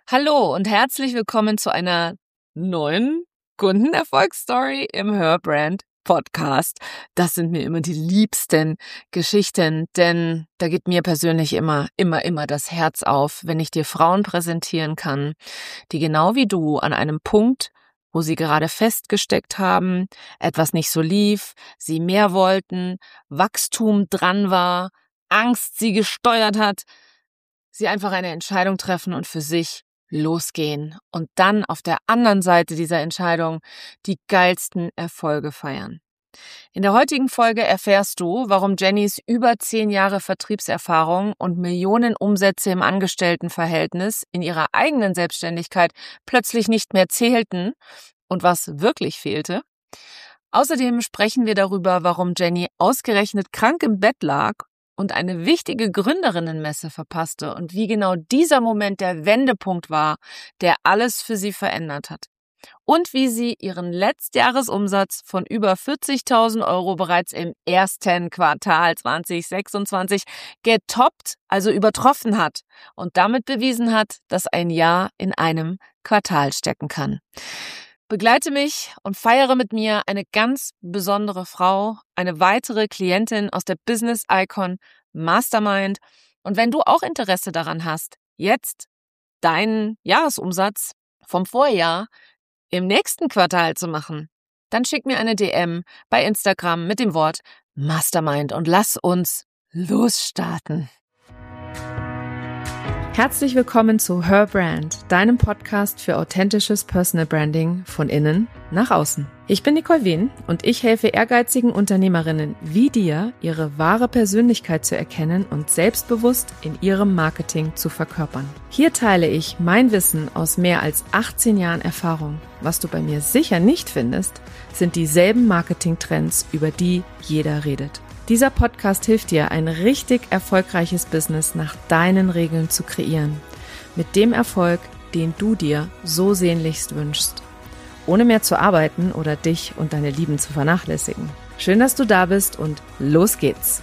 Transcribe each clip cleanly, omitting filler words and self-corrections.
Hallo und herzlich willkommen zu einer neuen Kundenerfolgsstory im Her-Brand Podcast. Das sind mir immer die liebsten Geschichten, denn da geht mir persönlich immer das Herz auf, wenn ich dir Frauen präsentieren kann, die genau wie du an einem Punkt, wo sie gerade festgesteckt haben, etwas nicht so lief, sie mehr wollten, Wachstum dran war, Angst sie gesteuert hat, sie einfach eine Entscheidung treffen und für sich losgehen und dann auf der anderen Seite dieser Entscheidung die geilsten Erfolge feiern. In der heutigen Folge erfährst du, warum Jennys über 10 Jahre Vertriebserfahrung und Millionen Umsätze im Angestelltenverhältnis in ihrer eigenen Selbstständigkeit plötzlich nicht mehr zählten und was wirklich fehlte. Außerdem sprechen wir darüber, warum Jenny ausgerechnet krank im Bett lag und eine wichtige Gründerinnenmesse verpasste und wie genau dieser Moment der Wendepunkt war, der alles für sie verändert hat. Und wie sie ihren Letztjahresumsatz von über 40.000 € bereits im ersten Quartal 2026 getoppt, also übertroffen hat und damit bewiesen hat, dass ein Jahr in einem Quartal stecken kann. Begleite mich und feiere mit mir eine ganz besondere Frau, eine weitere Klientin aus der Business Icon Mastermind. Und wenn du auch Interesse daran hast, jetzt deinen Jahresumsatz vom Vorjahr im nächsten Quartal zu machen, dann schick mir eine DM bei Instagram mit dem Wort Mastermind und lass uns losstarten. Herzlich willkommen zu Her Brand, deinem Podcast für authentisches Personal Branding von innen nach außen. Ich bin Nicole Wien und ich helfe ehrgeizigen Unternehmerinnen wie dir, ihre wahre Persönlichkeit zu erkennen und selbstbewusst in ihrem Marketing zu verkörpern. Hier teile ich mein Wissen aus mehr als 18 Jahren Erfahrung. Was du bei mir sicher nicht findest, sind dieselben Marketingtrends, über die jeder redet. Dieser Podcast hilft dir, ein richtig erfolgreiches Business nach deinen Regeln zu kreieren. Mit dem Erfolg, den du dir so sehnlichst wünschst. Ohne mehr zu arbeiten oder dich und deine Lieben zu vernachlässigen. Schön, dass du da bist und los geht's!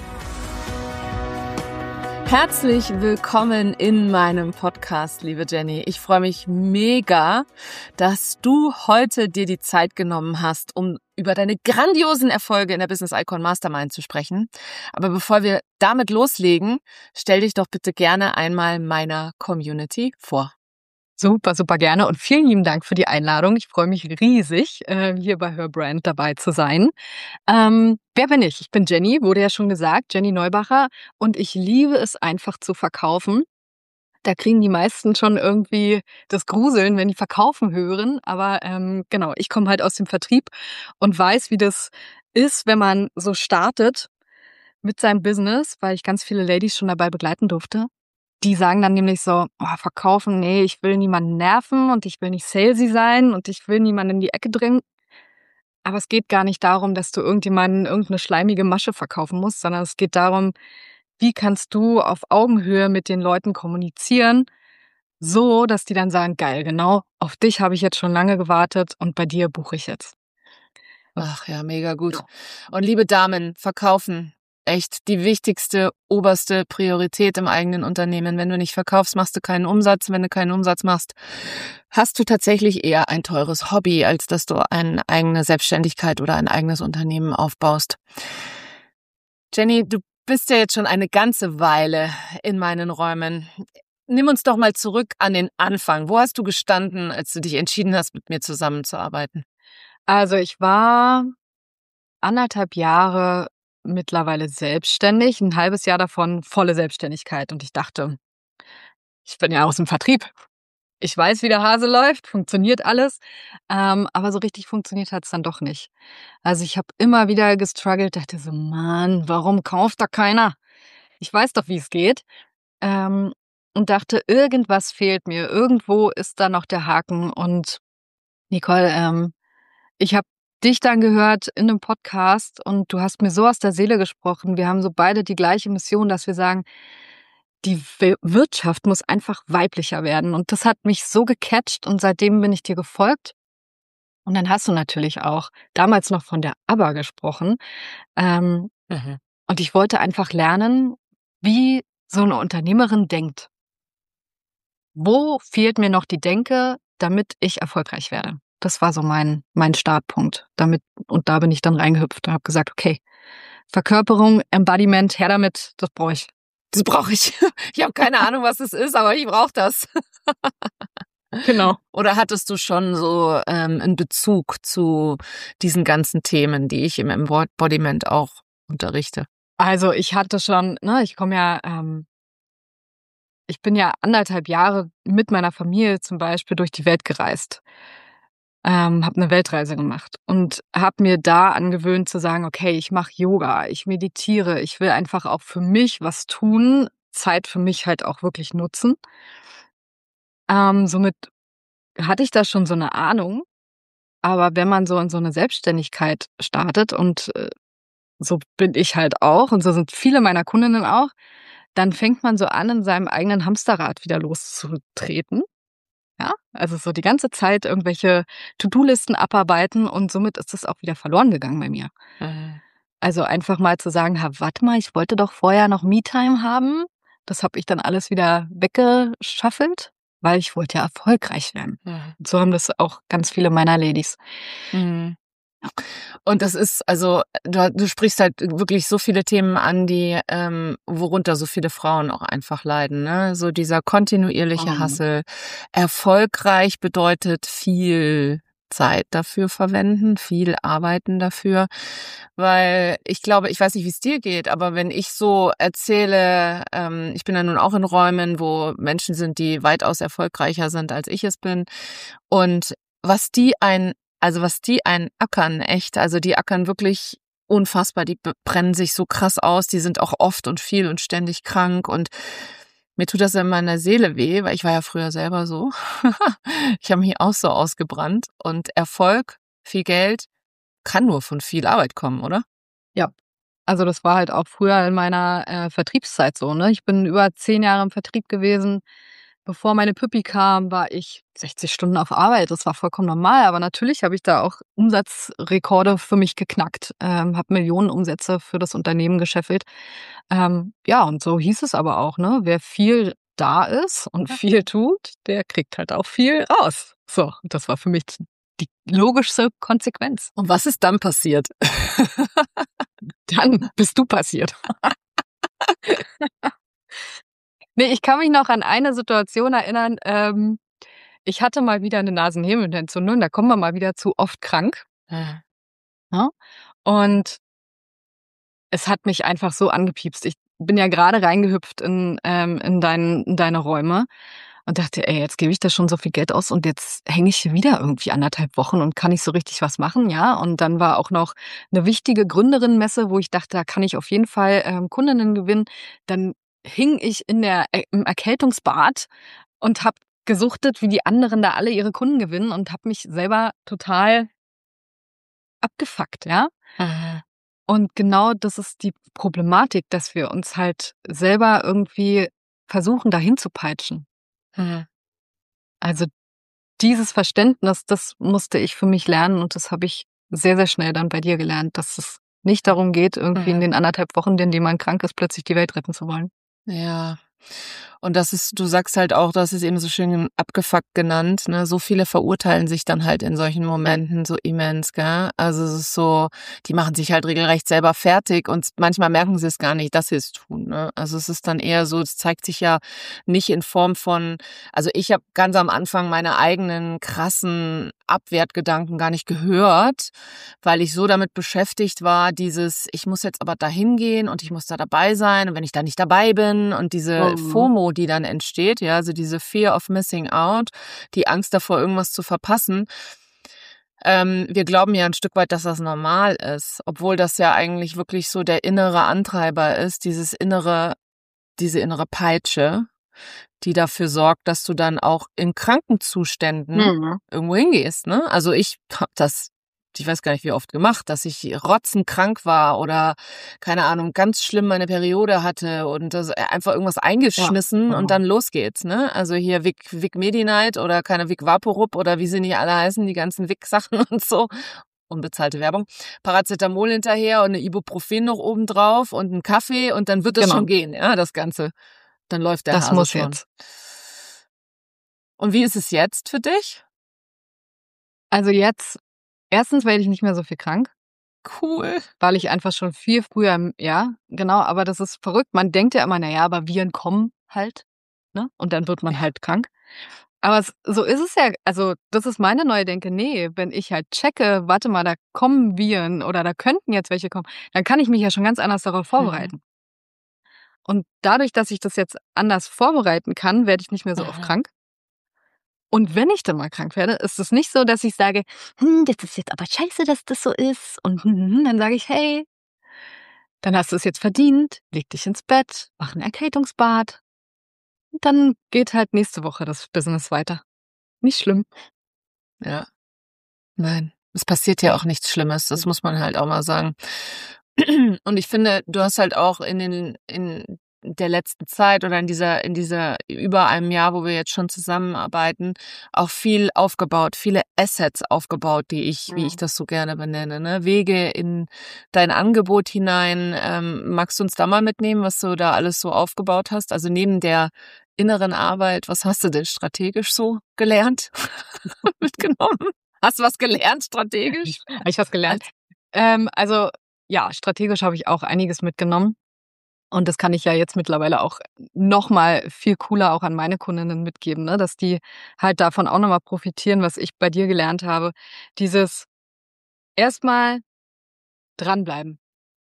Herzlich willkommen in meinem Podcast, liebe Jenny. Ich freue mich mega, dass du heute dir die Zeit genommen hast, um über deine grandiosen Erfolge in der Business Icon Mastermind zu sprechen. Aber bevor wir damit loslegen, stell dich doch bitte gerne einmal meiner Community vor. Super, super gerne und vielen lieben Dank für die Einladung. Ich freue mich riesig, hier bei Her Brand dabei zu sein. Wer bin ich? Ich bin Jenny, wurde ja schon gesagt, Jenny Neubacher, und ich liebe es einfach zu verkaufen. Da kriegen die meisten schon irgendwie das Gruseln, wenn die verkaufen hören, aber genau, ich komme halt aus dem Vertrieb und weiß, wie das ist, wenn man so startet mit seinem Business, weil ich ganz viele Ladies schon dabei begleiten durfte. Die sagen dann nämlich so, verkaufen, nee, ich will niemanden nerven und ich will nicht salesy sein und ich will niemanden in die Ecke drängen. Aber es geht gar nicht darum, dass du irgendjemanden irgendeine schleimige Masche verkaufen musst, sondern es geht darum, wie kannst du auf Augenhöhe mit den Leuten kommunizieren, so, dass die dann sagen, geil, genau, auf dich habe ich jetzt schon lange gewartet und bei dir buche ich jetzt. Ach ja, mega gut. Und liebe Damen, verkaufen. Echt die wichtigste, oberste Priorität im eigenen Unternehmen. Wenn du nicht verkaufst, machst du keinen Umsatz. Wenn du keinen Umsatz machst, hast du tatsächlich eher ein teures Hobby, als dass du eine eigene Selbstständigkeit oder ein eigenes Unternehmen aufbaust. Jenny, du bist ja jetzt schon eine ganze Weile in meinen Räumen. Nimm uns doch mal zurück an den Anfang. Wo hast du gestanden, als du dich entschieden hast, mit mir zusammenzuarbeiten? Also ich war 1,5 Jahre mittlerweile selbstständig, 1 halbes Jahr davon volle Selbstständigkeit. Und ich dachte, ich bin ja aus dem Vertrieb. Ich weiß, wie der Hase läuft, funktioniert alles. Aber so richtig funktioniert hat es dann doch nicht. Also ich habe immer wieder gestruggelt, dachte so, Mann, warum kauft da keiner? Ich weiß doch, wie es geht. Und dachte, irgendwas fehlt mir. Irgendwo ist da noch der Haken. Und Nicole, ich habe dich dann gehört in einem Podcast und du hast mir so aus der Seele gesprochen. Wir haben so beide die gleiche Mission, dass wir sagen, die Wirtschaft muss einfach weiblicher werden. Und das hat mich so gecatcht und seitdem bin ich dir gefolgt. Und dann hast du natürlich auch damals noch von der ABBA gesprochen. Und ich wollte einfach lernen, wie so eine Unternehmerin denkt. wo fehlt mir noch die Denke, damit ich erfolgreich werde? Das war so mein Startpunkt. Und da bin ich dann reingehüpft und habe gesagt, okay, Verkörperung, Embodiment, her damit, das brauche ich. Das brauche ich. Ich habe keine Ahnung, was es ist, aber ich brauche das. Genau. Oder hattest du schon so einen Bezug zu diesen ganzen Themen, die ich im Embodiment auch unterrichte? Also ich hatte schon, ich bin ja 1,5 Jahre mit meiner Familie zum Beispiel durch die Welt gereist. Habe eine Weltreise gemacht und habe mir da angewöhnt zu sagen, okay, ich mache Yoga, ich meditiere, ich will einfach auch für mich was tun, Zeit für mich halt auch wirklich nutzen. Somit hatte ich da schon so eine Ahnung, aber wenn man so in so eine Selbstständigkeit startet und, so bin ich halt auch und so sind viele meiner Kundinnen auch, dann fängt man so an, in seinem eigenen Hamsterrad wieder loszutreten. Ja, also so die ganze Zeit irgendwelche To-do-Listen abarbeiten und somit ist das auch wieder verloren gegangen bei mir. Mhm. Also einfach mal zu sagen: „Ha, warte mal, ich wollte doch vorher noch Me-Time haben.“ Das habe ich dann alles wieder weggeschaffelt, weil ich wollte ja erfolgreich werden. Mhm. So haben das auch ganz viele meiner Ladies. Mhm. Und das ist, also du sprichst halt wirklich so viele Themen an, die worunter so viele Frauen auch einfach leiden, ne? So dieser kontinuierliche Mhm. Hustle. Erfolgreich bedeutet viel Zeit dafür verwenden, viel arbeiten dafür, weil ich glaube, ich weiß nicht, wie es dir geht, aber wenn ich so erzähle, ich bin ja nun auch in Räumen, wo Menschen sind, die weitaus erfolgreicher sind, als ich es bin, und was die was die ackern, echt. Also die ackern wirklich unfassbar. Die brennen sich so krass aus. Die sind auch oft und viel und ständig krank. Und mir tut das in meiner Seele weh, weil ich war ja früher selber so. Ich habe mich auch so ausgebrannt. Und Erfolg, viel Geld, kann nur von viel Arbeit kommen, oder? Ja, also das war halt auch früher in meiner, Vertriebszeit so, ne? Ich bin über 10 Jahre im Vertrieb gewesen. Bevor meine Püppi kam, war ich 60 Stunden auf Arbeit. Das war vollkommen normal, aber natürlich habe ich da auch Umsatzrekorde für mich geknackt, habe Millionenumsätze für das Unternehmen gescheffelt. Ja, und so hieß es aber auch, ne? Wer viel da ist und viel tut, der kriegt halt auch viel raus. So, und das war für mich die logischste Konsequenz. Und was ist dann passiert? Dann bist du passiert. Ne, ich kann mich noch an eine Situation erinnern, ich hatte mal wieder 'ne Nasennebenentzündung, da kommen wir mal wieder zu oft krank, Ja. ne? Und es hat mich einfach so angepiepst. Ich bin ja grade reingehüpft in deine Räume und dachte: „Ey, jetzt gebe ich da schon so viel Geld aus und jetzt hänge ich hier wieder irgendwie 1,5 Wochen und kann nicht so richtig was machen“, ja? Und dann war auch noch 'ne wichtige Gründerinnenmesse, wo ich dachte, da kann ich auf jeden Fall, Kundinnen gewinnen. Dann hing ich im Erkältungsbad und habe gesuchtet, wie die anderen da alle ihre Kunden gewinnen und habe mich selber total abgefuckt, ja? Mhm. Und genau das ist die Problematik, dass wir uns halt selber irgendwie versuchen, dahin zu peitschen. Mhm. Also, dieses Verständnis, das musste ich für mich lernen und das habe ich sehr, sehr schnell dann bei dir gelernt, dass es nicht darum geht, irgendwie in Mhm. den 1,5 Wochen, in denen man krank ist, plötzlich die Welt retten zu wollen. Ja. Und das ist, du sagst halt auch, das ist eben so schön abgefuckt genannt, ne? So viele verurteilen sich dann halt in solchen Momenten so immens, gell? Also es ist so, die machen sich halt regelrecht selber fertig und manchmal merken sie es gar nicht, dass sie es tun, ne? Also es ist dann eher so, es zeigt sich ja nicht in Form von, also ich habe ganz am Anfang meine eigenen krassen Abwertgedanken gar nicht gehört, weil ich so damit beschäftigt war, dieses, ich muss jetzt aber dahin gehen und ich muss da dabei sein und wenn ich da nicht dabei bin und diese Mhm. FOMO, die dann entsteht, ja, also diese Fear of Missing Out, die Angst davor, irgendwas zu verpassen. Wir glauben ja ein Stück weit, dass das normal ist, obwohl das ja eigentlich wirklich so der innere Antreiber ist, diese innere Peitsche, die dafür sorgt, dass du dann auch in Krankenzuständen Mhm. irgendwo hingehst, ne? Also, ich habe das, ich weiß gar nicht, wie oft gemacht, dass ich rotzenkrank war oder, keine Ahnung, ganz schlimm meine Periode hatte und das einfach irgendwas Ja, eingeschmissen und genau. dann los geht's, ne? Also, hier Vic Medi-Night oder keine Vic Vaporub oder wie sie nicht alle heißen, die ganzen Vic-Sachen und so. Unbezahlte Werbung. Paracetamol hinterher und 'ne Ibuprofen noch obendrauf und 'n Kaffee und dann wird das schon Genau. gehen, ja, das Ganze. Dann läuft der Das Hase muss schon. jetzt. Und wie ist es jetzt für dich? Also jetzt, erstens werde ich nicht mehr so viel krank, Cool. weil ich einfach schon viel früher, ja, genau, aber das ist verrückt. Man denkt ja immer, na ja, aber Viren kommen halt, ne? Und dann wird man Ja. halt krank. Aber so ist es ja, also das ist meine neue Denke. Nee, wenn ich halt checke, warte mal, da kommen Viren oder da könnten jetzt welche kommen, dann kann ich mich ja schon ganz anders darauf Mhm. vorbereiten. Und dadurch, dass ich das jetzt anders vorbereiten kann, werde ich nicht mehr so oft Mhm. krank. Und wenn ich dann mal krank werde, ist es nicht so, dass ich sage: das ist jetzt aber scheiße, dass das so ist.“ Und dann sage ich: „Hey, dann hast du es jetzt verdient, leg dich ins Bett, mach 'n Erkältungsbad und dann geht halt nächste Woche das Business weiter. Nicht schlimm.“ Ja. Nein, es passiert ja auch nichts Schlimmes, das muss man halt auch mal sagen. Und ich finde, du hast halt auch in der letzten Zeit oder in dieser über einem Jahr, wo wir jetzt schon zusammenarbeiten, auch viel aufgebaut, viele Assets aufgebaut, wie ich Mhm. das so gerne benenne, ne? Wege in dein Angebot hinein. Magst du uns da mal mitnehmen, was du da alles so aufgebaut hast? Also, neben der inneren Arbeit, was hast du denn strategisch so gelernt, mitgenommen? Hast du was gelernt strategisch? Habe ich was gelernt? Als Also, ja, strategisch habe ich auch einiges mitgenommen und das kann ich ja jetzt mittlerweile auch noch mal viel cooler auch an meine Kundinnen mitgeben, ne, dass die halt davon auch noch mal profitieren, was ich bei dir gelernt habe. Dieses erst mal dranbleiben.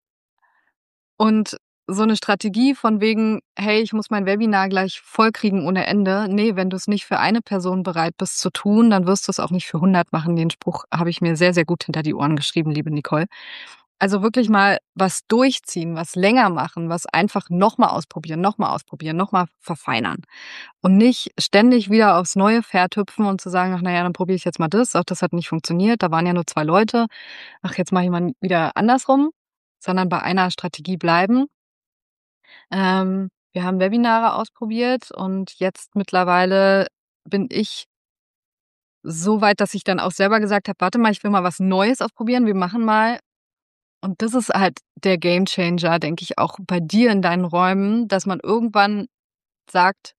Und so 'ne Strategie von wegen: „Hey, ich muss mein Webinar gleich vollkriegen ohne Ende.“ Ne, wenn du's nicht für eine Person bereit bist zu tun, dann wirst du's auch nicht für 100 machen. Den Spruch habe ich mir sehr, sehr gut hinter die Ohren geschrieben, liebe Nicole. Also, wirklich mal was durchziehen, was länger machen, was einfach noch mal ausprobieren, noch mal verfeinern und nicht ständig wieder aufs neue Pferd hüpfen und zu sagen: „Ach, na ja, dann probiere ich jetzt mal das. Ach, das hat nicht funktioniert. Da waren ja nur 2 Leute. Ach, jetzt mache ich mal wieder andersrum“, sondern bei einer Strategie bleiben. Wir haben Webinare ausprobiert und jetzt mittlerweile bin ich so weit, dass ich dann auch selber gesagt habe: „Warte mal, ich will mal was Neues ausprobieren. Wir machen mal“, und das ist halt der Gamechanger, denke ich, auch bei dir in deinen Räumen, dass man irgendwann sagt: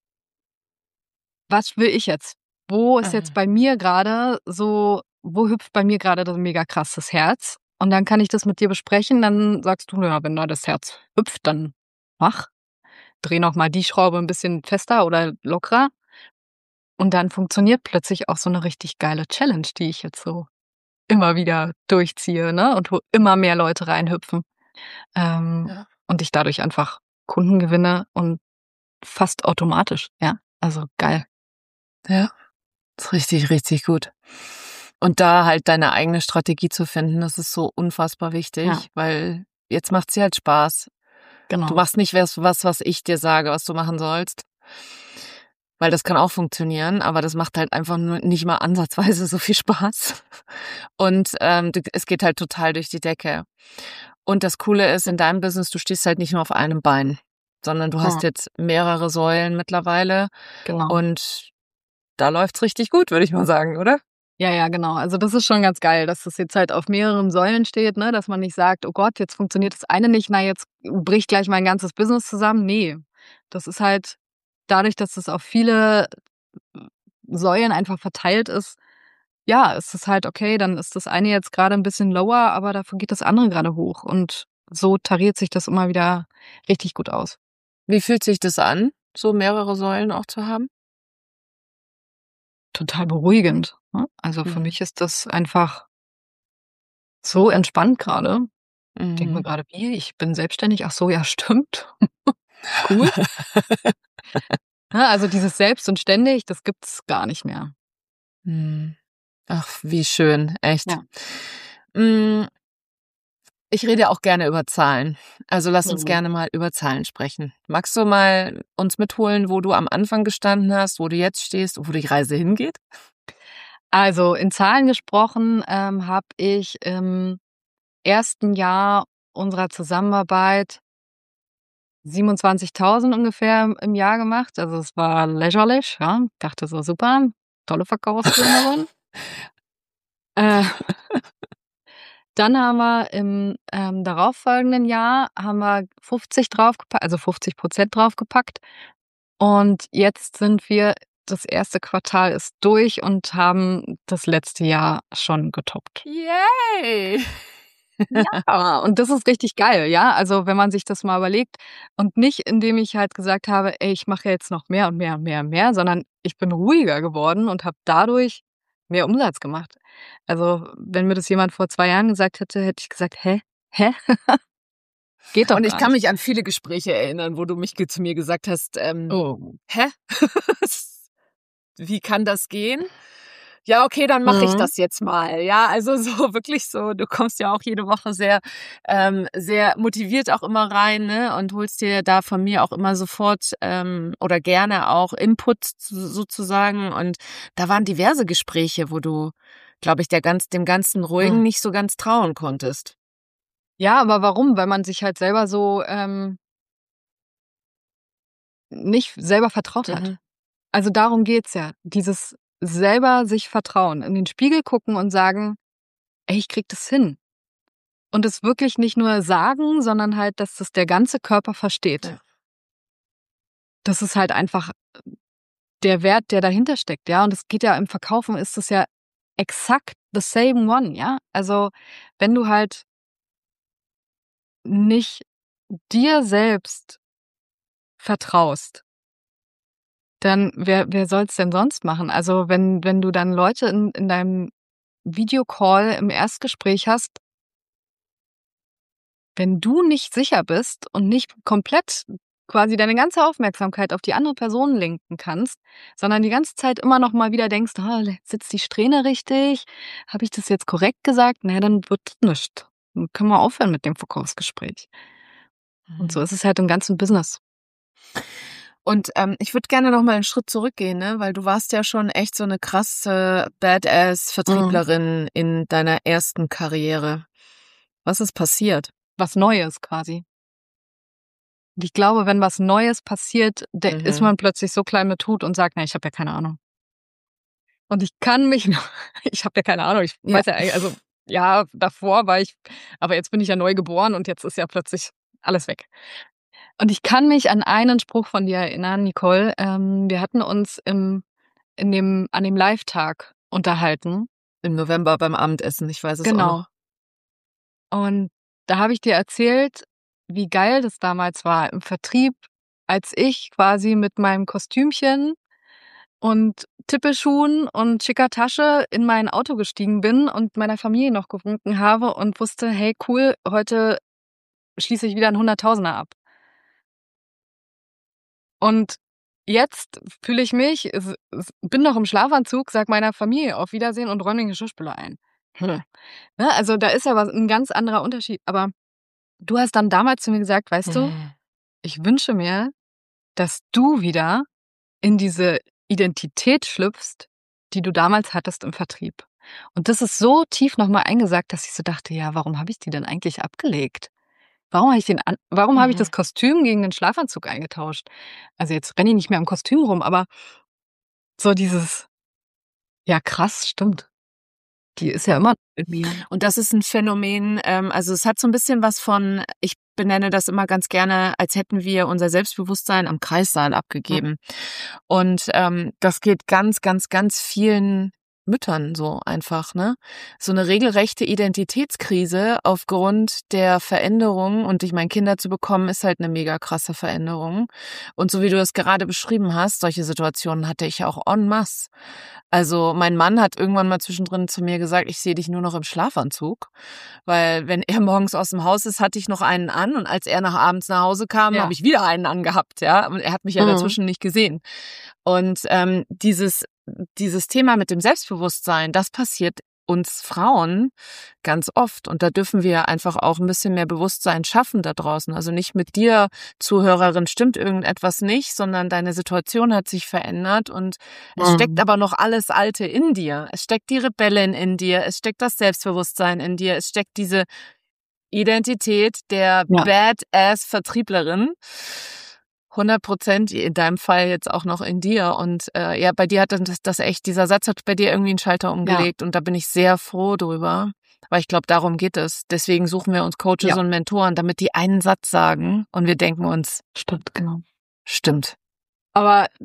„Was will ich jetzt? Wo ist jetzt Mhm. bei mir grade so, wo hüpft bei mir grade so mega krass das Herz?“ Und dann kann ich das mit dir besprechen. Dann sagst du: „Ja, wenn da das Herz hüpft, dann mach. Dreh noch mal die Schraube 'n bisschen fester oder lockerer.“ Und dann funktioniert plötzlich auch so 'ne richtig geile Challenge, die ich jetzt so immer wieder durchziehe, ne, und wo immer mehr Leute reinhüpfen, Ja, und ich dadurch einfach Kunden gewinne und fast automatisch, ja. Also, geil. ja, ist richtig, richtig gut. Und da halt deine eigene Strategie zu finden, das ist so unfassbar Ja, wichtig, weil jetzt macht's dir halt Spaß. Du genau. machst nicht was ich dir sage, was du machen sollst, weil das kann auch funktionieren, aber das macht halt einfach nur nicht mal ansatzweise so viel Spaß. Und, du es geht halt total durch die Decke. Und das Coole ist, in deinem Business, du stehst halt nicht nur auf einem Bein, sondern du hast Mhm, jetzt mehrere Säulen mittlerweile genau. und da läuft's richtig gut, würde ich mal sagen, oder? Ja, ja, genau. Also, das ist schon ganz geil, dass das jetzt halt auf mehreren Säulen steht, ne, dass man nicht sagt: „Oh Gott, jetzt funktioniert das eine nicht, na, jetzt bricht gleich mein ganzes Business zusammen.“ Ne, das ist halt dadurch, dass es auf viele Säulen einfach verteilt ist, ja, ist es halt okay, dann ist das eine jetzt grade 'n bisschen lower, aber dafür geht das andere grade hoch und so tariert sich das immer wieder richtig gut aus. Wie fühlt sich das an, so mehrere Säulen auch zu haben? Total beruhigend, ne? Also, für Mhm. mich ist das einfach so entspannt grade. Denke mir Mhm. grade: „Wie? Ich bin selbstständig? Ach so, ja, stimmt. Cool.“ Ne, also dieses selbst und ständig, das gibt's gar nicht mehr. Mhm. Ach, wie schön, echt. Ja. Hm, ich rede auch gerne über Zahlen. Also, lass uns Mhm. gerne mal über Zahlen sprechen. Magst du mal uns mitholen, wo du am Anfang gestanden hast, wo du jetzt stehst und wo die Reise hingeht? Also, in Zahlen gesprochen, habe ich im ersten Jahr unserer Zusammenarbeit 27.000 ungefähr im Jahr gemacht. Also, es war lächerlich, ja. Dachte so: „Super, tolle Verkaufstrainerin.“ Äh, Dann haben wir im, darauffolgenden Jahr haben wir 50 draufgepackt, also 50% draufgepackt. Und jetzt sind wir das erste Quartal ist durch und haben das letzte Jahr schon getoppt. Yay! Ja, und das ist richtig geil, ja? Also, wenn man sich das mal überlegt und nicht, indem ich halt gesagt habe: „Ey, ich mache jetzt noch mehr und mehr und mehr und mehr“, sondern ich bin ruhiger geworden und habe dadurch mehr Umsatz gemacht. Also, wenn mir das jemand vor 2 Jahren gesagt hätte, hätte ich gesagt: „Hä? Hä? Geht doch Und ich gar kann nicht.“ mich an viele Gespräche erinnern, wo du zu mir gesagt hast, Oh. hä? Wie kann das gehen? Ja, okay, dann mache ich Mhm. das jetzt mal. Ja, also so wirklich so, du kommst ja auch jede Woche sehr motiviert auch immer rein, ne, und holst dir da von mir auch immer sofort oder gerne auch Input sozusagen. Und da waren diverse Gespräche, wo du, glaube ich, dem ganzen Ruhigen Mhm. nicht so ganz trauen konntest. Ja, aber warum? Weil man sich halt selber so, nicht selber vertraut hat. Mhm. Also, darum geht's ja. Dieses selber sich vertrauen, in den Spiegel gucken und sagen: „Ey, ich kriege das hin.“ Und es wirklich nicht nur sagen, sondern halt, dass das der ganze Körper versteht. Ja. Das ist halt einfach der Wert, der dahinter steckt, ja? Und es geht ja im Verkaufen ist es ja exakt the same one, ja? Also, wenn du halt nicht dir selbst vertraust, dann wer soll's denn sonst machen? Also, wenn du dann Leute in deinem Videocall im Erstgespräch hast, wenn du nicht sicher bist und nicht komplett quasi deine ganze Aufmerksamkeit auf die andere Person lenken kannst, sondern die ganze Zeit immer noch mal wieder denkst: sitzt die Strähne richtig? Habe ich das jetzt korrekt gesagt?“ Na ja, dann wird nischt. Dann können wir aufhören mit dem Verkaufsgespräch. Und so Mhm. ist es halt im ganzen Business. Und ich würde gerne noch mal einen Schritt zurückgehen, ne, weil du warst ja schon echt so eine krasse Mhm. Badass-Vertrieblerin in deiner ersten Karriere. Was ist passiert? Was Neues quasi. Und ich glaube, wenn was Neues passiert, ist Mhm. man plötzlich so klein mit Hut und sagt: „Na, ich habe ja keine Ahnung.“ Und ich kann mich noch ich habe ja keine Ahnung, ich Ja. weiß ja also, ja, davor war ich aber jetzt bin ich ja neu geboren und jetzt ist ja plötzlich alles weg. Und ich kann mich an einen Spruch von dir erinnern, Nicole. Wir hatten uns an dem Live-Tag unterhalten. Im November beim Abendessen, ich weiß es auch Genau. noch. Und da habe ich dir erzählt, wie geil das damals war im Vertrieb, als ich quasi mit meinem Kostümchen und Tippelschuhen und schicker Tasche in mein Auto gestiegen bin und meiner Familie noch gewunken habe und wusste: „Hey, cool, heute schließe ich wieder 'n Hunderttausender ab.“ Und jetzt fühle ich mich bin noch im Schlafanzug, sage meiner Familie „Auf Wiedersehen“ und räume den Geschirrspüler ein. Ne, also, da ist ja 'n ganz anderer Unterschied. Aber du hast dann damals zu mir gesagt: „Weißt du, Mhm. ich wünsche mir, dass du wieder in diese Identität schlüpfst, die du damals hattest im Vertrieb.“ Und das ist so tief noch mal eingesagt, dass ich so dachte: „Ja, warum habe ich die denn eigentlich abgelegt? Warum habe ich das Mhm. Kostüm gegen den Schlafanzug eingetauscht?“ Also, jetzt renne ich nicht mehr im Kostüm rum, aber so dieses: „Ja krass, stimmt. Die ist ja immer noch in mir.“ Und das ist ein Phänomen, also, es hat so ein bisschen was von, ich benenne das immer ganz gerne, als hätten wir unser Selbstbewusstsein am Kreissaal Mhm. abgegeben. Und das geht ganz, ganz, ganz vielen Müttern so einfach, ne? So eine regelrechte Identitätskrise aufgrund der Veränderung, und ich meine, Kinder zu bekommen, ist halt eine mega krasse Veränderung. Und so wie du das gerade beschrieben hast, solche Situationen hatte ich auch en masse. Also, mein Mann hat irgendwann mal zwischendrin zu mir gesagt: „Ich sehe dich nur noch im Schlafanzug“, weil wenn er morgens aus dem Haus ist, hatte ich noch einen an, und als er abends nach Hause kam, habe Ja. ich wieder einen angehabt, ja? Und er hat mich ja Mhm. dazwischen nicht gesehen. Und dieses Thema mit dem Selbstbewusstsein, das passiert uns Frauen ganz oft. Und da dürfen wir einfach auch ein bisschen mehr Bewusstsein schaffen da draußen. Also nicht mit dir, Zuhörerin, stimmt irgendetwas nicht, sondern deine Situation hat sich verändert und es steckt Mhm. aber noch alles Alte in dir. Es steckt die Rebellin in dir, es steckt das Selbstbewusstsein in dir, es steckt diese Identität der Ja. Badass-Vertrieblerin. 100% in deinem Fall jetzt auch noch in dir. Und ja, bei dir hat dann das echt, dieser Satz hat bei dir irgendwie einen Schalter Ja. umgelegt, und da bin ich sehr froh drüber. Weil ich glaube, darum geht es. Deswegen suchen wir uns Coaches Ja. und Mentoren, damit die einen Satz sagen und wir denken uns, Stimmt, genau. stimmt. Aber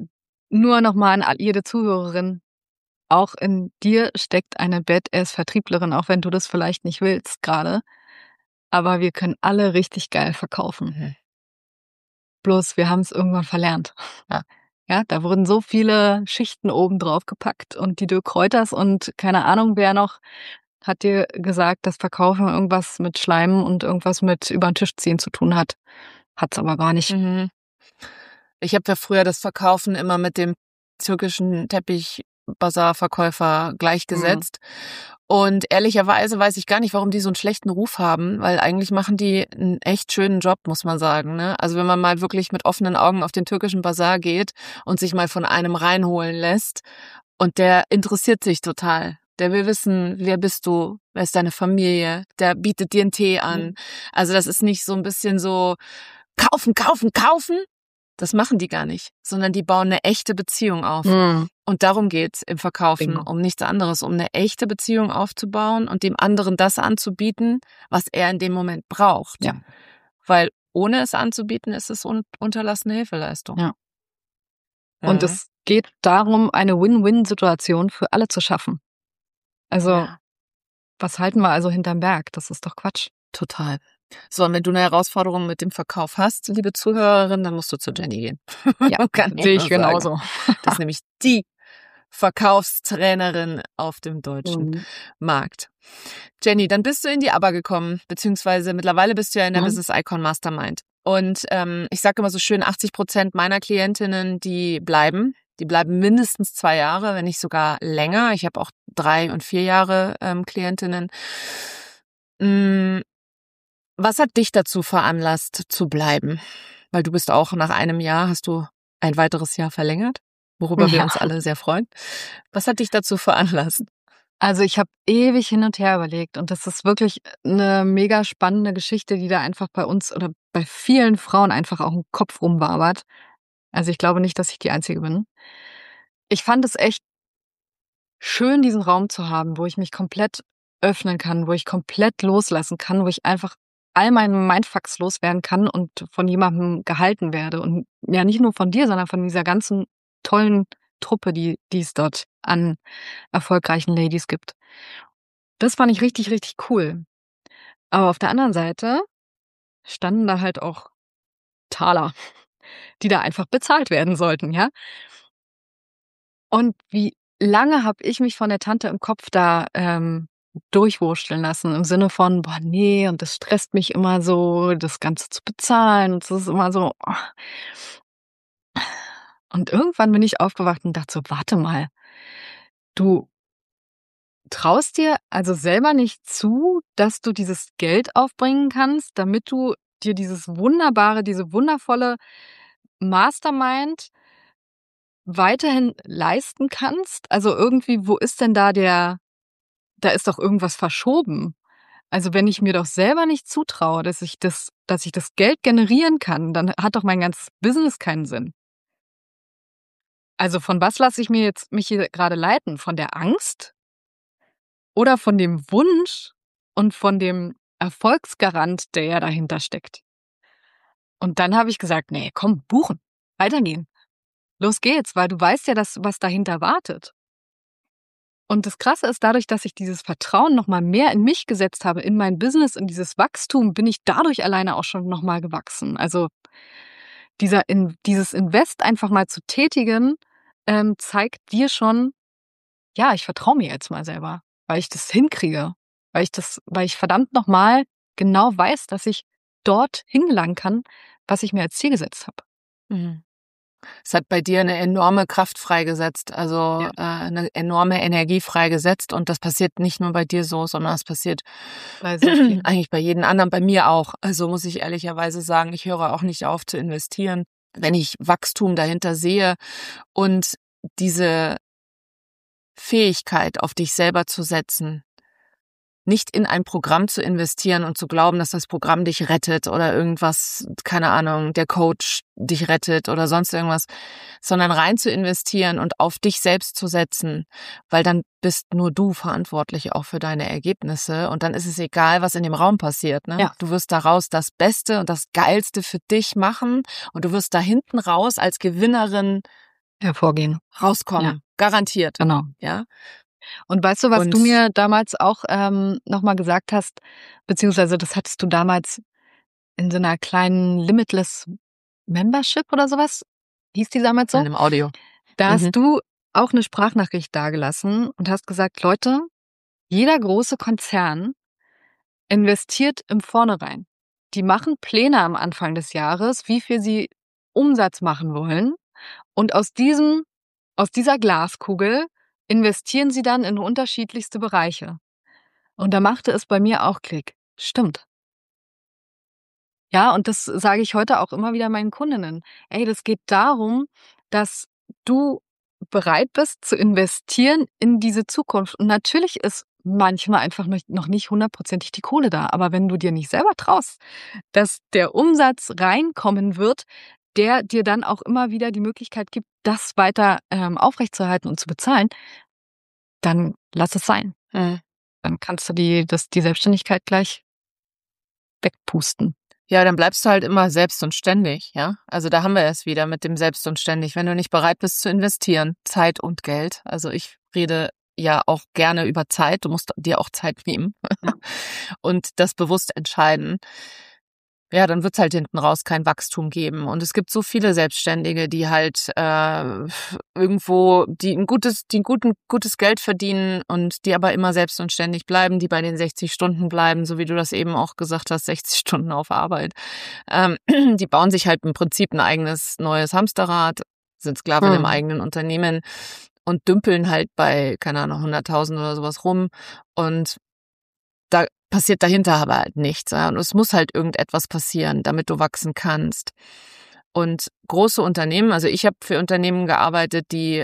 nur nochmal an jede Zuhörerin. Auch in dir steckt eine Badass-Vertrieblerin, auch wenn du das vielleicht nicht willst gerade. Aber wir können alle richtig geil verkaufen. Mhm. Bloß wir haben es irgendwann verlernt. Ja. Ja, da wurden so viele Schichten oben drauf gepackt und die Dirk Reuters und keine Ahnung wer noch hat dir gesagt, dass Verkaufen irgendwas mit Schleimen und irgendwas mit über den Tisch ziehen zu tun hat. Hat's aber gar nicht. Mhm. Ich habe ja früher das Verkaufen immer mit dem türkischen Teppich-Bazar-Verkäufer gleichgesetzt. Und ehrlicherweise weiß ich gar nicht, warum die so einen schlechten Ruf haben, weil eigentlich machen die einen echt schönen Job, muss man sagen. Ne? Also wenn man mal wirklich mit offenen Augen auf den türkischen Bazar geht und sich mal von einem reinholen lässt und der interessiert sich total. Der will wissen, wer bist du, wer ist deine Familie, der bietet dir einen Tee an. Also das ist nicht so ein bisschen so kaufen, kaufen, kaufen. Das machen die gar nicht, sondern die bauen eine echte Beziehung auf. Und darum geht's im Verkaufen, Bingo. um nichts anderes, um eine echte Beziehung aufzubauen und dem anderen das anzubieten, was er in dem Moment braucht. Ja. Weil ohne es anzubieten, ist es unterlassene Hilfeleistung. Ja. Und es geht darum, eine Win-Win-Situation für alle zu schaffen. Also, was halten wir also hinterm Berg? Das ist doch Quatsch. Total. So, und wenn du eine Herausforderung mit dem Verkauf hast, liebe Zuhörerin, dann musst du zu Jenny gehen. Ja, sehe ich genauso. Das ist nämlich die Verkaufstrainerin auf dem deutschen Markt. Jenny, dann bist du in die ABBA gekommen, beziehungsweise mittlerweile bist du ja in der Business Icon Mastermind. Und ich sage immer so schön, 80% meiner Klientinnen, die bleiben mindestens 2 Jahre, wenn nicht sogar länger. Ich habe auch 3 und 4 Jahre Klientinnen. Was hat dich dazu veranlasst, zu bleiben? Weil du bist auch nach einem Jahr, hast du ein weiteres Jahr verlängert, worüber wir uns alle sehr freuen. Was hat dich dazu veranlasst? Also ich habe ewig hin und her überlegt und das ist wirklich eine mega spannende Geschichte, die da einfach bei uns oder bei vielen Frauen einfach auch im Kopf rumwabert. Also ich glaube nicht, dass ich die Einzige bin. Ich fand es echt schön, diesen Raum zu haben, wo ich mich komplett öffnen kann, wo ich komplett loslassen kann, wo ich einfach all meine Mindfucks loswerden kann und von jemandem gehalten werde. Und ja, nicht nur von dir, sondern von dieser ganzen tollen Truppe, die es dort an erfolgreichen Ladies gibt. Das fand ich richtig, richtig cool. Aber auf der anderen Seite standen da halt auch Taler, die da einfach bezahlt werden sollten, ja. Und wie lange habe ich mich von der Tante im Kopf da durchwursteln lassen, im Sinne von, boah, nee, und das stresst mich immer so, das Ganze zu bezahlen. Und das ist immer so. Oh. Und irgendwann bin ich aufgewacht und dachte so, warte mal, du traust dir also selber nicht zu, dass du dieses Geld aufbringen kannst, damit du dir diese wundervolle Mastermind weiterhin leisten kannst? Also irgendwie, wo ist denn da ist doch irgendwas verschoben. Also wenn ich mir doch selber nicht zutraue, dass ich das Geld generieren kann, dann hat doch mein ganzes Business keinen Sinn. Also von was lasse ich mich hier gerade leiten? Von der Angst? Oder von dem Wunsch und von dem Erfolgsgarant, der ja dahinter steckt? Und dann habe ich gesagt, nee, komm, buchen, weitergehen. Los geht's, weil du weißt ja, was dahinter wartet. Und das Krasse ist, dadurch, dass ich dieses Vertrauen nochmal mehr in mich gesetzt habe, in mein Business, in dieses Wachstum, bin ich dadurch alleine auch schon nochmal gewachsen. Also dieses Invest einfach mal zu tätigen, zeigt dir schon, ja, ich vertraue mir jetzt mal selber, weil ich das hinkriege, weil ich verdammt nochmal genau weiß, dass ich dort hingelangen kann, was ich mir als Ziel gesetzt habe. Es hat bei dir eine enorme Kraft freigesetzt, also eine enorme Energie freigesetzt und das passiert nicht nur bei dir so, sondern es passiert eigentlich bei jedem anderen, bei mir auch. Also muss ich ehrlicherweise sagen, ich höre auch nicht auf zu investieren, wenn ich Wachstum dahinter sehe und diese Fähigkeit auf dich selber zu setzen, nicht in ein Programm zu investieren und zu glauben, dass das Programm dich rettet oder irgendwas, keine Ahnung, der Coach dich rettet oder sonst irgendwas, sondern rein zu investieren und auf dich selbst zu setzen, weil dann bist nur du verantwortlich auch für deine Ergebnisse und dann ist es egal, was in dem Raum passiert. Ne? Ja. Du wirst daraus das Beste und das Geilste für dich machen und du wirst da hinten raus als Gewinnerin hervorgehen. rauskommen. Ja. Garantiert. Genau. Ja. Und weißt du, was Und du mir damals auch nochmal gesagt hast, beziehungsweise das hattest du damals in so einer kleinen Limitless Membership oder sowas, hieß die damals in so? einem Audio. Da Mhm. hast du auch eine Sprachnachricht dagelassen und hast gesagt, Leute, jeder große Konzern investiert im Vornherein. Die machen Pläne am Anfang des Jahres, wie viel sie Umsatz machen wollen. Und aus dieser Glaskugel investieren sie dann in unterschiedlichste Bereiche. Und da machte es bei mir auch Klick. Stimmt. Ja, und das sage ich heute auch immer wieder meinen Kundinnen. Ey, das geht darum, dass du bereit bist zu investieren in diese Zukunft. Und natürlich ist manchmal einfach noch nicht hundertprozentig die Kohle da. Aber wenn du dir nicht selber traust, dass der Umsatz reinkommen wird, der dir dann auch immer wieder die Möglichkeit gibt, das weiter aufrechtzuerhalten und zu bezahlen, dann lass es sein. Mhm. Dann kannst du die Selbstständigkeit gleich wegpusten. Ja, dann bleibst du halt immer selbst und ständig, ja. Also da haben wir es wieder mit dem selbst und ständig. Wenn du nicht bereit bist zu investieren, Zeit und Geld. Also ich rede ja auch gerne über Zeit. Du musst dir auch Zeit nehmen Ja. und das bewusst entscheiden. Ja, dann wird's halt hinten raus kein Wachstum geben. Und es gibt so viele Selbstständige, die halt irgendwo, die gutes Geld verdienen und die aber immer selbst und ständig bleiben, die bei den 60 Stunden bleiben, so wie du das eben auch gesagt hast, 60 Stunden auf Arbeit. Die bauen sich halt im Prinzip ein eigenes neues Hamsterrad, sind Sklavin im eigenen Unternehmen und dümpeln halt bei, keine Ahnung, 100.000 oder sowas rum. Und da passiert dahinter aber halt nichts. Ja? Und es muss halt irgendetwas passieren, damit du wachsen kannst. Und große Unternehmen, also ich habe für Unternehmen gearbeitet, die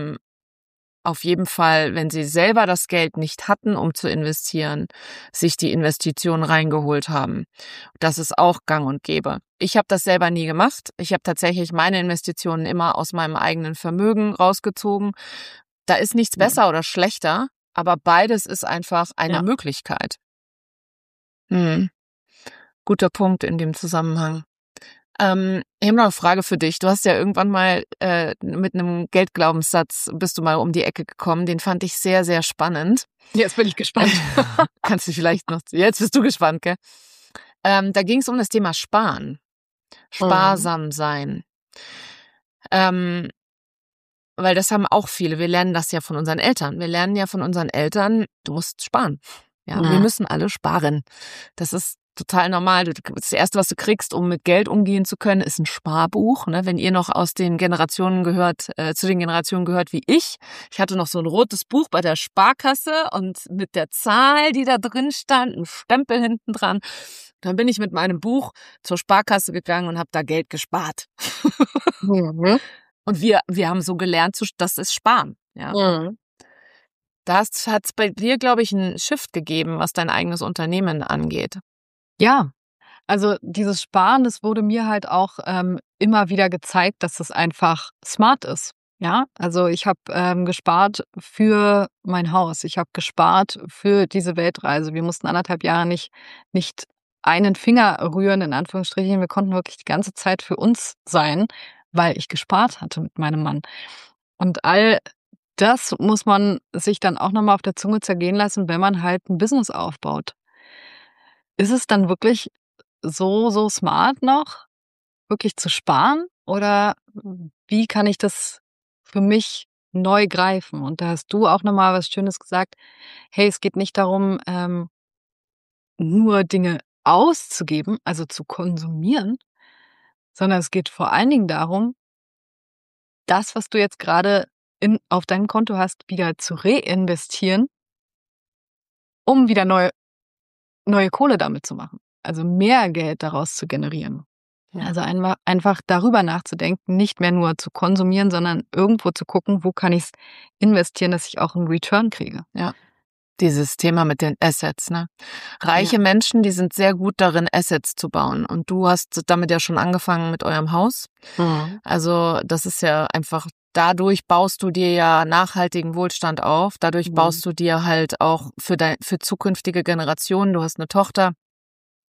auf jeden Fall, wenn sie selber das Geld nicht hatten, um zu investieren, sich die Investitionen reingeholt haben. Das ist auch gang und gäbe. Ich habe das selber nie gemacht. Ich habe tatsächlich meine Investitionen immer aus meinem eigenen Vermögen rausgezogen. Da ist nichts besser oder schlechter, aber beides ist einfach eine Möglichkeit. Guter Punkt in dem Zusammenhang. Ich habe noch eine Frage für dich. Du hast ja irgendwann mal mit einem Geldglaubenssatz bist du mal um die Ecke gekommen. Den fand ich sehr, sehr spannend. Jetzt bin ich gespannt. Kannst du vielleicht noch... Jetzt bist du gespannt, gell? Da ging es um das Thema Sparen. Sparsam sein. Weil das haben auch viele. Wir lernen das ja von unseren Eltern. Wir lernen ja von unseren Eltern, du musst sparen. Ja, wir müssen alle sparen. Das ist total normal. Das Erste, was du kriegst, um mit Geld umgehen zu können, ist ein Sparbuch. Ne? Wenn ihr noch aus den Generationen gehört, zu den Generationen gehört wie ich. Ich hatte noch so ein rotes Buch bei der Sparkasse und mit der Zahl, die da drin stand, ein Stempel hinten dran. Dann bin ich mit meinem Buch zur Sparkasse gegangen und habe da Geld gespart. Und wir haben so gelernt, das ist Sparen. Ja. Da hat es bei dir, glaube ich, einen Shift gegeben, was dein eigenes Unternehmen angeht. Ja, also dieses Sparen, das wurde mir halt auch immer wieder gezeigt, dass das einfach smart ist. Ja, also ich habe gespart für mein Haus. Ich habe gespart für diese Weltreise. Wir mussten 1,5 Jahre nicht einen Finger rühren, in Anführungsstrichen. Wir konnten wirklich die ganze Zeit für uns sein, weil ich gespart hatte mit meinem Mann. Und all das muss man sich dann auch nochmal auf der Zunge zergehen lassen, wenn man halt ein Business aufbaut. Ist es dann wirklich so smart noch, wirklich zu sparen? Oder wie kann ich das für mich neu greifen? Und da hast du auch nochmal was Schönes gesagt. Hey, es geht nicht darum, nur Dinge auszugeben, also zu konsumieren, sondern es geht vor allen Dingen darum, das, was du jetzt gerade auf deinem Konto hast, wieder zu reinvestieren, um wieder neue Kohle damit zu machen. Also mehr Geld daraus zu generieren. Ja. Also einfach darüber nachzudenken, nicht mehr nur zu konsumieren, sondern irgendwo zu gucken, wo kann ich es investieren, dass ich auch einen Return kriege. Ja. Dieses Thema mit den Assets, ne? Reiche Menschen, die sind sehr gut darin, Assets zu bauen. Und du hast damit ja schon angefangen mit eurem Haus. Also das ist ja einfach, dadurch baust du dir ja nachhaltigen Wohlstand auf. Dadurch baust du dir halt auch für zukünftige Generationen. Du hast eine Tochter.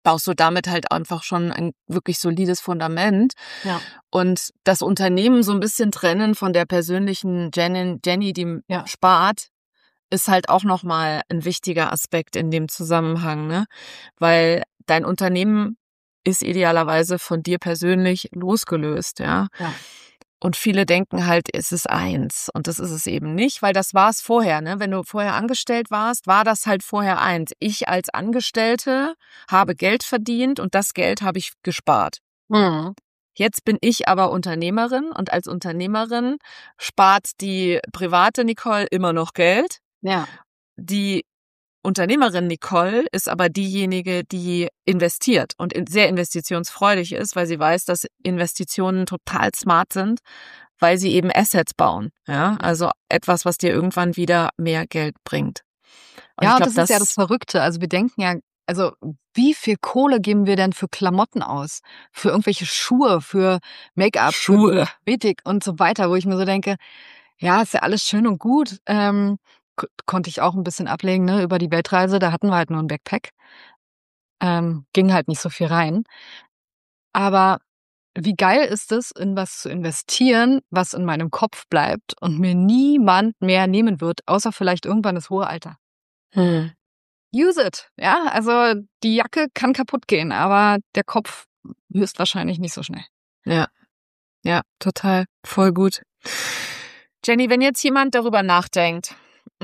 baust du damit halt einfach schon ein wirklich solides Fundament. Ja. Und das Unternehmen so ein bisschen trennen von der persönlichen Jenny, die spart, ist halt auch nochmal ein wichtiger Aspekt in dem Zusammenhang, ne? Weil dein Unternehmen ist idealerweise von dir persönlich losgelöst, ja. Und viele denken halt, es ist eins. Und das ist es eben nicht, weil das war es vorher, ne? Wenn du vorher angestellt warst, war das halt vorher eins. Ich als Angestellte habe Geld verdient und das Geld habe ich gespart. Mhm. Jetzt bin ich aber Unternehmerin und als Unternehmerin spart die private Nicole immer noch Geld. Ja. Die Unternehmerin Nicole ist aber diejenige, die investiert und sehr investitionsfreudig ist, weil sie weiß, dass Investitionen total smart sind, weil sie eben Assets bauen. Ja, also etwas, was dir irgendwann wieder mehr Geld bringt. Und Ja, ich und glaub, das ist ja das Verrückte. Also wir denken ja, also wie viel Kohle geben wir denn für Klamotten aus? Für irgendwelche Schuhe, für Make-up, für Schuhe. Kosmetik und so weiter, wo ich mir so denke, ja, ist ja alles schön und gut. Konnte ich auch ein bisschen ablegen, ne, über die Weltreise. Da hatten wir halt nur ein Backpack. Ging halt nicht so viel rein. Aber wie geil ist es, in was zu investieren, was in meinem Kopf bleibt und mir niemand mehr nehmen wird, außer vielleicht irgendwann das hohe Alter. Use it. Ja, also die Jacke kann kaputt gehen, aber der Kopf höchstwahrscheinlich nicht so schnell. Ja, total. Voll gut. Jenny, wenn jetzt jemand darüber nachdenkt,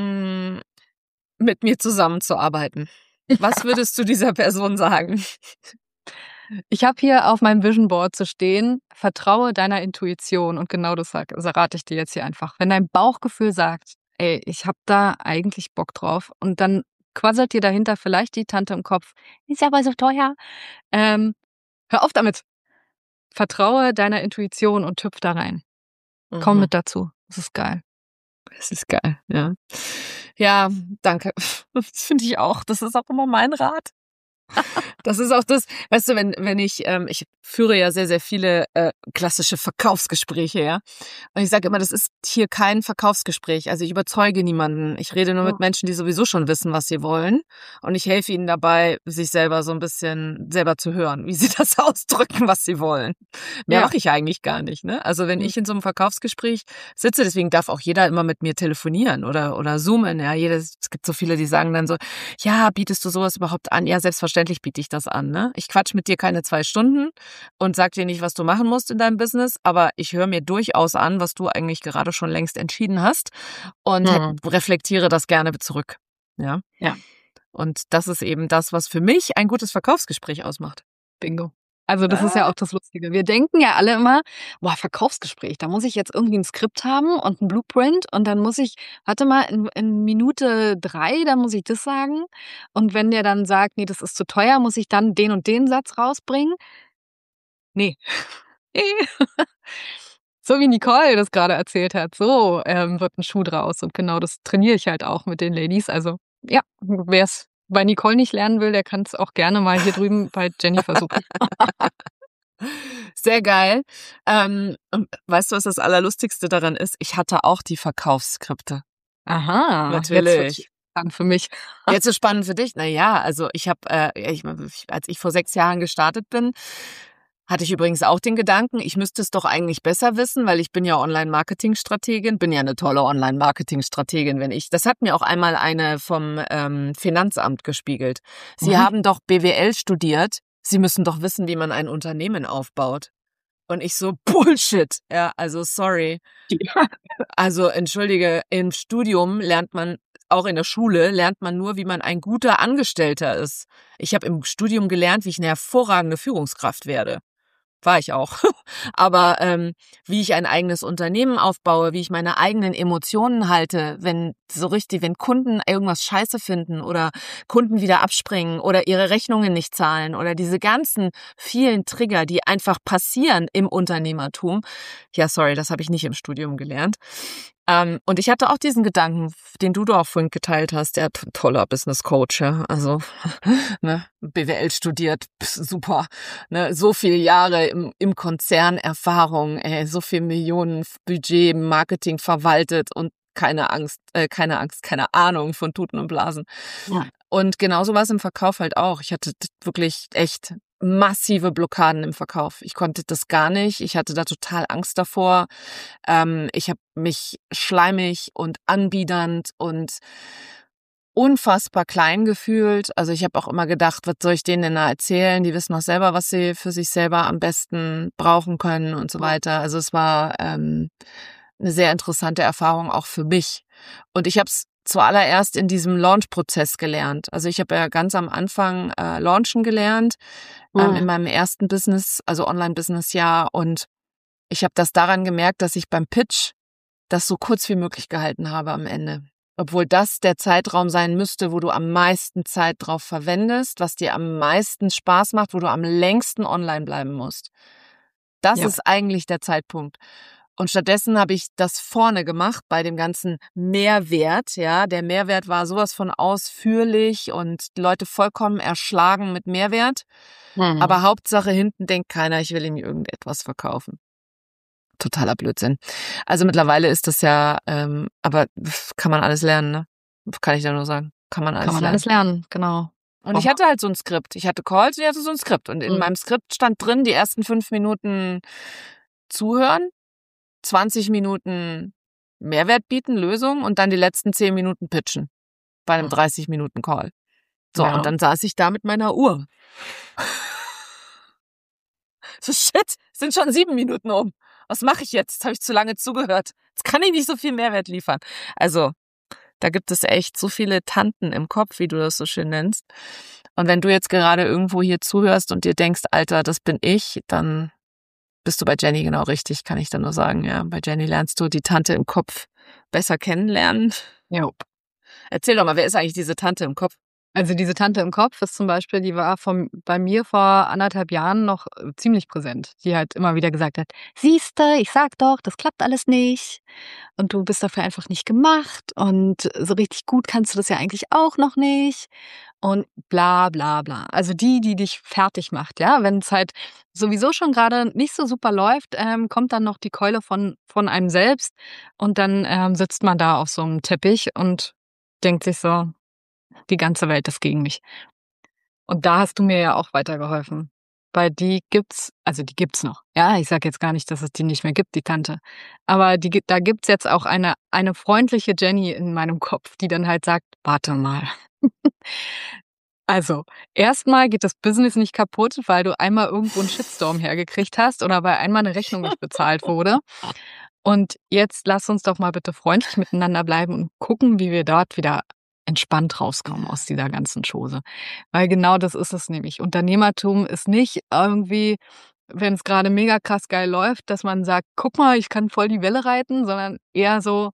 mit mir zusammenzuarbeiten, was würdest du dieser Person sagen? Ich habe hier auf meinem Vision Board zu stehen, vertraue deiner Intuition, und genau das rate ich dir jetzt hier einfach. Wenn dein Bauchgefühl sagt, ey, ich habe da eigentlich Bock drauf, und dann quasselt dir dahinter vielleicht die Tante im Kopf, ist ja aber so teuer. Hör auf damit. Vertraue deiner Intuition und hüpf da rein. Komm mit dazu. Das ist geil. Das ist geil, ja. Ja, danke. Das finde ich auch. Das ist auch immer mein Rat. Das ist auch das, weißt du, wenn ich führe ja sehr, sehr viele klassische Verkaufsgespräche, ja. Und ich sage immer, das ist hier kein Verkaufsgespräch. Also ich überzeuge niemanden. Ich rede nur mit Menschen, die sowieso schon wissen, was sie wollen. Und ich helfe ihnen dabei, sich selber so ein bisschen selber zu hören, wie sie das ausdrücken, was sie wollen. Mehr mache ich eigentlich gar nicht, ne? Also wenn ich in so einem Verkaufsgespräch sitze, deswegen darf auch jeder immer mit mir telefonieren oder zoomen, ja. Es gibt so viele, die sagen dann so, ja, bietest du sowas überhaupt an? Ja, selbstverständlich biete ich das an, ne? Ich quatsch mit dir keine 2 Stunden und sag dir nicht, was du machen musst in deinem Business, aber ich höre mir durchaus an, was du eigentlich gerade schon längst entschieden hast und reflektiere das gerne zurück, ja? Ja. Und das ist eben das, was für mich ein gutes Verkaufsgespräch ausmacht. Bingo. Also das ist ja auch das Lustige. Wir denken ja alle immer, boah, Verkaufsgespräch, da muss ich jetzt irgendwie ein Skript haben und ein Blueprint, und dann muss ich, warte mal, in Minute 3, dann muss ich das sagen. Und wenn der dann sagt, nee, das ist zu teuer, muss ich dann den und den Satz rausbringen? Nee. So wie Nicole das gerade erzählt hat, so wird ein Schuh draus. Und genau das trainiere ich halt auch mit den Ladies. Also ja, wer es bei Nicole nicht lernen will, der kann es auch gerne mal hier drüben bei Jenny versuchen. Sehr geil. Und weißt du, was das Allerlustigste daran ist? Ich hatte auch die Verkaufsskripte. Aha, Natürlich. Jetzt spannend für mich. Jetzt ist spannend für dich. Naja, also ich habe, als ich vor 6 Jahren gestartet bin, hatte ich übrigens auch den Gedanken, ich müsste es doch eigentlich besser wissen, weil ich bin ja Online-Marketing-Strategin, bin ja eine tolle Online-Marketing-Strategin, das hat mir auch einmal eine vom Finanzamt gespiegelt. Sie haben doch BWL studiert, Sie müssen doch wissen, wie man ein Unternehmen aufbaut. Und ich so, Bullshit. Ja, also sorry. Also entschuldige, im Studium lernt man, auch in der Schule lernt man nur, wie man ein guter Angestellter ist. Ich habe im Studium gelernt, wie ich eine hervorragende Führungskraft werde. War ich auch. Aber wie ich ein eigenes Unternehmen aufbaue, wie ich meine eigenen Emotionen halte, wenn Kunden irgendwas scheiße finden oder Kunden wieder abspringen oder ihre Rechnungen nicht zahlen oder diese ganzen vielen Trigger, die einfach passieren im Unternehmertum. Ja, sorry, das habe ich nicht im Studium gelernt. Und ich hatte auch diesen Gedanken, den du auch vorhin geteilt hast, der toller Business Coach, ja, also ne, BWL studiert, super, ne, so viele Jahre im Konzern Erfahrung, so viel Millionen Budget, Marketing verwaltet und keine Ahnung von Tuten und Blasen. Ja. Und genauso war es im Verkauf halt auch. Ich hatte wirklich echt massive Blockaden im Verkauf. Ich konnte das gar nicht. Ich hatte da total Angst davor. Ich habe mich schleimig und anbiedernd und unfassbar klein gefühlt. Also ich habe auch immer gedacht, was soll ich denen denn da erzählen? Die wissen doch selber, was sie für sich selber am besten brauchen können und so weiter. Also es war eine sehr interessante Erfahrung auch für mich. Und ich habe es zuallererst in diesem Launch-Prozess gelernt. Also ich habe ja ganz am Anfang launchen gelernt in meinem ersten Business, also Online-Business-Jahr. Und ich habe das daran gemerkt, dass ich beim Pitch das so kurz wie möglich gehalten habe am Ende. Obwohl das der Zeitraum sein müsste, wo du am meisten Zeit drauf verwendest, was dir am meisten Spaß macht, wo du am längsten online bleiben musst. Das ist eigentlich der Zeitpunkt. Und stattdessen habe ich das vorne gemacht bei dem ganzen Mehrwert. Ja, der Mehrwert war sowas von ausführlich und die Leute vollkommen erschlagen mit Mehrwert. Aber Hauptsache hinten denkt keiner, ich will ihm irgendetwas verkaufen. Totaler Blödsinn. Also mittlerweile ist das ja, aber kann man alles lernen, ne? Kann ich da nur sagen. Kann man alles lernen, genau. Und ich hatte halt so ein Skript. Ich hatte Calls und ich hatte so ein Skript. Und in meinem Skript stand drin, die ersten 5 Minuten zuhören, 20 Minuten Mehrwert bieten, Lösung und dann die letzten 10 Minuten pitchen. Bei einem 30-Minuten-Call. So, und dann saß ich da mit meiner Uhr. So, shit, sind schon 7 Minuten um. Was mache ich jetzt? Jetzt habe ich zu lange zugehört. Jetzt kann ich nicht so viel Mehrwert liefern. Also, da gibt es echt so viele Tanten im Kopf, wie du das so schön nennst. Und wenn du jetzt gerade irgendwo hier zuhörst und dir denkst, Alter, das bin ich, dann bist du bei Jenny genau richtig, kann ich da nur sagen. Ja, bei Jenny lernst du die Tante im Kopf besser kennenlernen. Jo. Erzähl doch mal, wer ist eigentlich diese Tante im Kopf? Also diese Tante im Kopf ist zum Beispiel, die war bei mir vor 1,5 Jahren noch ziemlich präsent. Die halt immer wieder gesagt hat, siehste, ich sag doch, das klappt alles nicht. Und du bist dafür einfach nicht gemacht. Und so richtig gut kannst du das ja eigentlich auch noch nicht. Und bla bla bla. Also die dich fertig macht, ja. Wenn es halt sowieso schon gerade nicht so super läuft, kommt dann noch die Keule von einem selbst. Und dann sitzt man da auf so einem Teppich und denkt sich so, die ganze Welt ist gegen mich. Und da hast du mir ja auch weitergeholfen. Weil die gibt's noch. Ja, ich sage jetzt gar nicht, dass es die nicht mehr gibt, die Tante. Aber da gibt's jetzt auch eine freundliche Jenny in meinem Kopf, die dann halt sagt, warte mal. Also, erstmal geht das Business nicht kaputt, weil du einmal irgendwo einen Shitstorm hergekriegt hast oder weil einmal eine Rechnung nicht bezahlt wurde. Und jetzt lass uns doch mal bitte freundlich miteinander bleiben und gucken, wie wir dort wieder entspannt rauskommen aus dieser ganzen Chose. Weil genau das ist es nämlich. Unternehmertum ist nicht irgendwie, wenn es gerade mega krass geil läuft, dass man sagt, guck mal, ich kann voll die Welle reiten, sondern eher so,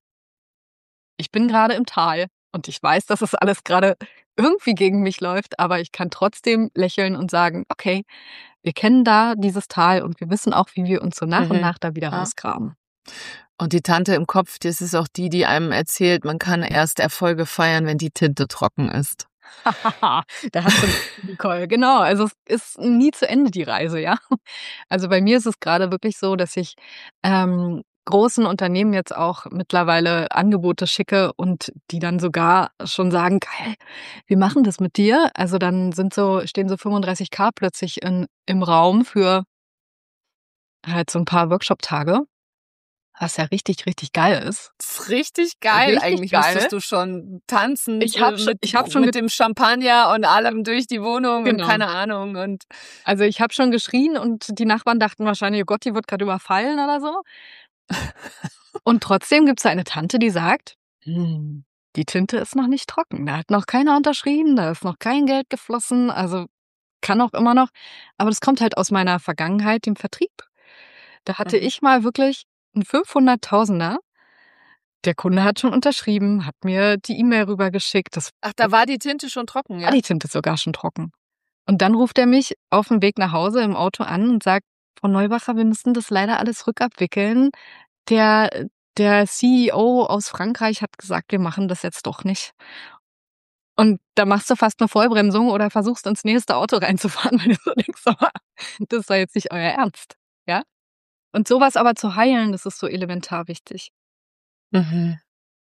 ich bin gerade im Tal und ich weiß, dass es alles gerade irgendwie gegen mich läuft, aber ich kann trotzdem lächeln und sagen, okay, wir kennen da dieses Tal und wir wissen auch, wie wir uns so nach und nach da wieder rausgraben. Und die Tante im Kopf, das ist auch die einem erzählt, man kann erst Erfolge feiern, wenn die Tinte trocken ist. Da hast du Nicole, genau. Also es ist nie zu Ende, die Reise, ja. Also bei mir ist es gerade wirklich so, dass ich großen Unternehmen jetzt auch mittlerweile Angebote schicke und die dann sogar schon sagen, geil, wir machen das mit dir. Also dann stehen so 35.000 plötzlich im Raum für halt so ein paar Workshop-Tage. Was ja richtig, richtig geil ist. Das ist richtig geil. Richtig eigentlich geil. Müsstest du schon tanzen Ich hab schon mit dem Champagner und allem durch die Wohnung Genau. und keine Ahnung. Und Also ich habe schon geschrien und die Nachbarn dachten wahrscheinlich, oh Gott, die wird gerade überfallen oder so. Und trotzdem gibt's da eine Tante, die sagt, die Tinte ist noch nicht trocken. Da hat noch keiner unterschrieben, da ist noch kein Geld geflossen. Also kann auch immer noch. Aber das kommt halt aus meiner Vergangenheit, dem Vertrieb. Da hatte ich mal wirklich einen 500.000er. Der Kunde hat schon unterschrieben, hat mir die E-Mail rübergeschickt. Ach, da war die Tinte schon trocken, ja? War die Tinte sogar schon trocken. Und dann ruft er mich auf dem Weg nach Hause im Auto an und sagt, Frau Neubacher, wir müssen das leider alles rückabwickeln. Der CEO aus Frankreich hat gesagt, wir machen das jetzt doch nicht. Und da machst du fast eine Vollbremsung oder versuchst ins nächste Auto reinzufahren, weil du so denkst, aber das war jetzt nicht euer Ernst, ja? Und sowas aber zu heilen, das ist so elementar wichtig.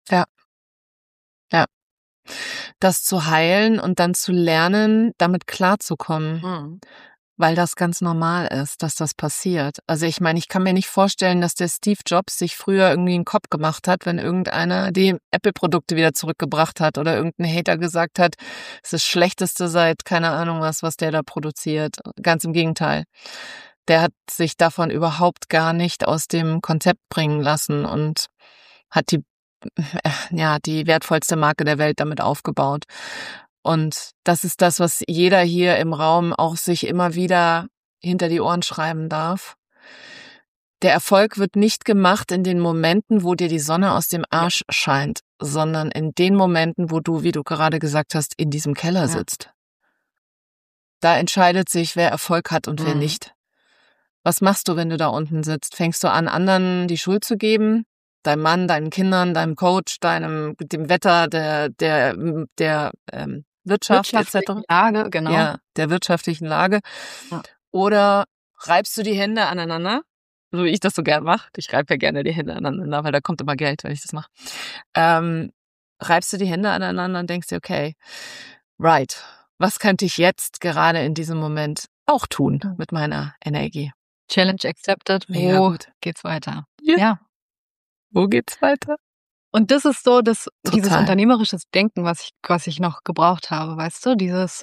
Ja. Ja. Das zu heilen und dann zu lernen, damit klarzukommen. Mhm. Weil das ganz normal ist, dass das passiert. Also ich meine, ich kann mir nicht vorstellen, dass der Steve Jobs sich früher irgendwie einen Kopf gemacht hat, wenn irgendeiner die Apple-Produkte wieder zurückgebracht hat oder irgendein Hater gesagt hat, es ist das Schlechteste seit keine Ahnung was der da produziert. Ganz im Gegenteil. Der hat sich davon überhaupt gar nicht aus dem Konzept bringen lassen und hat die wertvollste Marke der Welt damit aufgebaut. Und das ist das, was jeder hier im Raum auch sich immer wieder hinter die Ohren schreiben darf. Der Erfolg wird nicht gemacht in den Momenten, wo dir die Sonne aus dem Arsch scheint, sondern in den Momenten, wo du, wie du gerade gesagt hast, in diesem Keller sitzt. Da entscheidet sich, wer Erfolg hat und wer nicht. Was machst du, wenn du da unten sitzt? Fängst du an, anderen die Schuld zu geben? Deinem Mann, deinen Kindern, deinem Coach, dem Wetter, der Wirtschaft etc. Lage, genau. Ja, der wirtschaftlichen Lage. Ja. Oder reibst du die Hände aneinander, so wie ich das so gern mache. Ich reibe ja gerne die Hände aneinander, weil da kommt immer Geld, wenn ich das mache. Reibst du die Hände aneinander und denkst dir, okay, right, was könnte ich jetzt gerade in diesem Moment auch tun mit meiner Energie? Challenge accepted. Wo geht's weiter? Ja. Wo geht's weiter? Und das ist so dieses unternehmerische Denken, was ich noch gebraucht habe, weißt du? Dieses,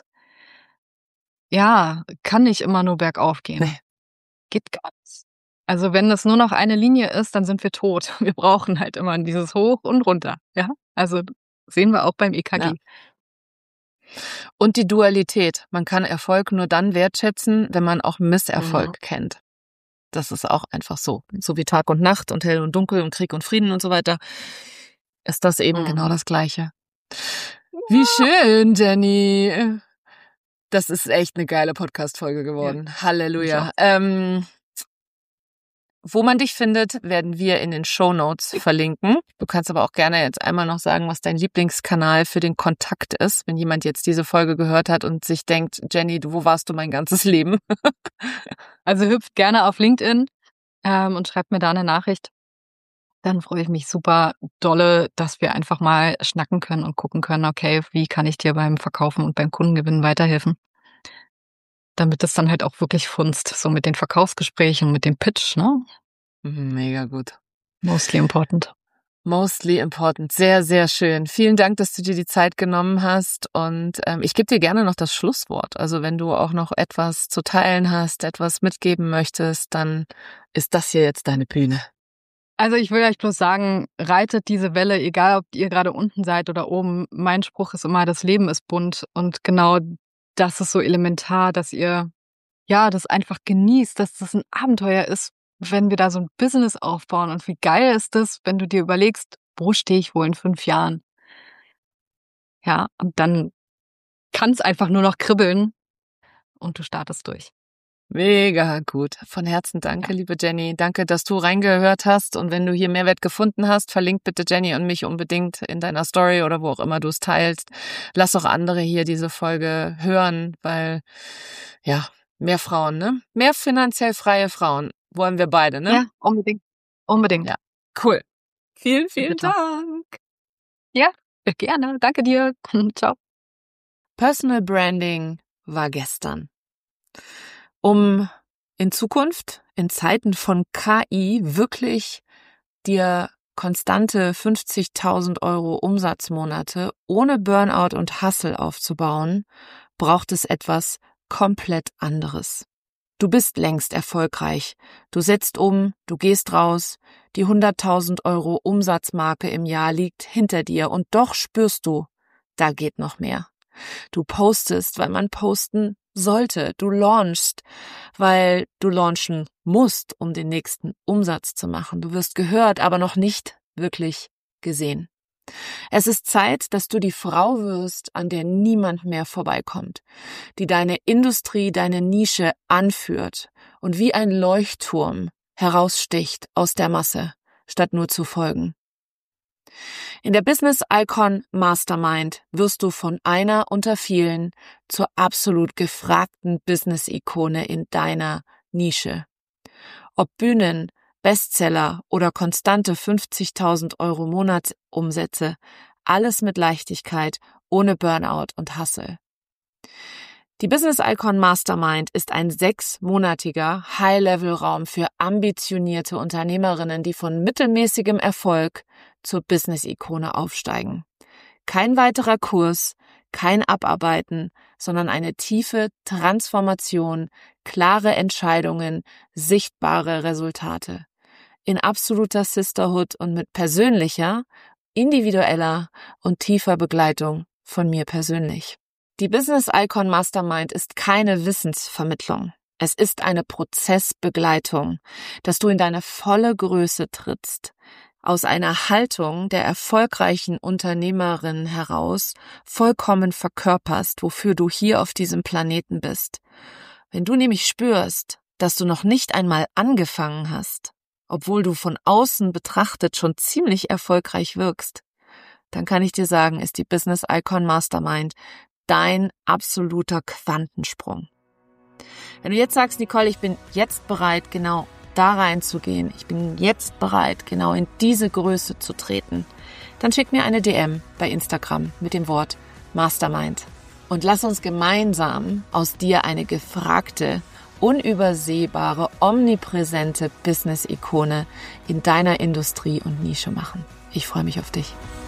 kann nicht immer nur bergauf gehen. Nee. Geht gar nicht. Also wenn das nur noch eine Linie ist, dann sind wir tot. Wir brauchen halt immer dieses Hoch und runter. Ja, also sehen wir auch beim EKG. Ja. Und die Dualität. Man kann Erfolg nur dann wertschätzen, wenn man auch Misserfolg kennt. Das ist auch einfach so. So wie Tag und Nacht und Hell und Dunkel und Krieg und Frieden und so weiter, ist das eben genau das Gleiche. Wie schön, Jenny. Das ist echt eine geile Podcast-Folge geworden. Ja. Halleluja. Wo man dich findet, werden wir in den Shownotes verlinken. Du kannst aber auch gerne jetzt einmal noch sagen, was dein Lieblingskanal für den Kontakt ist, wenn jemand jetzt diese Folge gehört hat und sich denkt, Jenny, wo warst du mein ganzes Leben? Also hüpft gerne auf LinkedIn und schreibt mir da eine Nachricht. Dann freue ich mich super dolle, dass wir einfach mal schnacken können und gucken können, okay, wie kann ich dir beim Verkaufen und beim Kundengewinnen weiterhelfen? Damit es dann halt auch wirklich funzt, so mit den Verkaufsgesprächen, mit dem Pitch, ne? Mega gut. Mostly important. Mostly important. Sehr, sehr schön. Vielen Dank, dass du dir die Zeit genommen hast und ich gebe dir gerne noch das Schlusswort. Also wenn du auch noch etwas zu teilen hast, etwas mitgeben möchtest, dann ist das hier jetzt deine Bühne. Also ich will euch bloß sagen, reitet diese Welle, egal ob ihr gerade unten seid oder oben. Mein Spruch ist immer, das Leben ist bunt und genau das ist so elementar, dass ihr das einfach genießt, dass das ein Abenteuer ist, wenn wir da so ein Business aufbauen. Und wie geil ist das, wenn du dir überlegst, wo stehe ich wohl in 5 Jahren? Ja, und dann kann es einfach nur noch kribbeln und du startest durch. Mega gut. Von Herzen danke, liebe Jenny. Danke, dass du reingehört hast. Und wenn du hier Mehrwert gefunden hast, verlink bitte Jenny und mich unbedingt in deiner Story oder wo auch immer du es teilst. Lass auch andere hier diese Folge hören, weil, mehr Frauen, ne? Mehr finanziell freie Frauen wollen wir beide, ne? Ja, unbedingt. Unbedingt. Ja, cool. Vielen, vielen Dank. Ja, gerne. Danke dir. Ciao. Personal Branding war gestern. Um in Zukunft, in Zeiten von KI, wirklich dir konstante 50.000 € Umsatzmonate ohne Burnout und Hustle aufzubauen, braucht es etwas komplett anderes. Du bist längst erfolgreich. Du setzt um, du gehst raus, die 100.000 € Umsatzmarke im Jahr liegt hinter dir und doch spürst du, da geht noch mehr. Du postest, weil man posten sollte. Du launchst, weil du launchen musst, um den nächsten Umsatz zu machen. Du wirst gehört, aber noch nicht wirklich gesehen. Es ist Zeit, dass du die Frau wirst, an der niemand mehr vorbeikommt, die deine Industrie, deine Nische anführt und wie ein Leuchtturm heraussticht aus der Masse, statt nur zu folgen. In der Business Icon Mastermind wirst du von einer unter vielen zur absolut gefragten Business-Ikone in deiner Nische. Ob Bühnen, Bestseller oder konstante 50.000 Euro Monatsumsätze, alles mit Leichtigkeit, ohne Burnout und Hustle. Die Business Icon Mastermind ist ein 6-monatiger High-Level-Raum für ambitionierte Unternehmerinnen, die von mittelmäßigem Erfolg zur Business-Ikone aufsteigen. Kein weiterer Kurs, kein Abarbeiten, sondern eine tiefe Transformation, klare Entscheidungen, sichtbare Resultate. In absoluter Sisterhood und mit persönlicher, individueller und tiefer Begleitung von mir persönlich. Die Business Icon Mastermind ist keine Wissensvermittlung. Es ist eine Prozessbegleitung, dass du in deine volle Größe trittst, aus einer Haltung der erfolgreichen Unternehmerin heraus vollkommen verkörperst, wofür du hier auf diesem Planeten bist. Wenn du nämlich spürst, dass du noch nicht einmal angefangen hast, obwohl du von außen betrachtet schon ziemlich erfolgreich wirkst, dann kann ich dir sagen, ist die Business Icon Mastermind dein absoluter Quantensprung. Wenn du jetzt sagst, Nicole, ich bin jetzt bereit, genau da reinzugehen, ich bin jetzt bereit, genau in diese Größe zu treten, dann schick mir eine DM bei Instagram mit dem Wort Mastermind und lass uns gemeinsam aus dir eine gefragte, unübersehbare, omnipräsente Business-Ikone in deiner Industrie und Nische machen. Ich freue mich auf dich.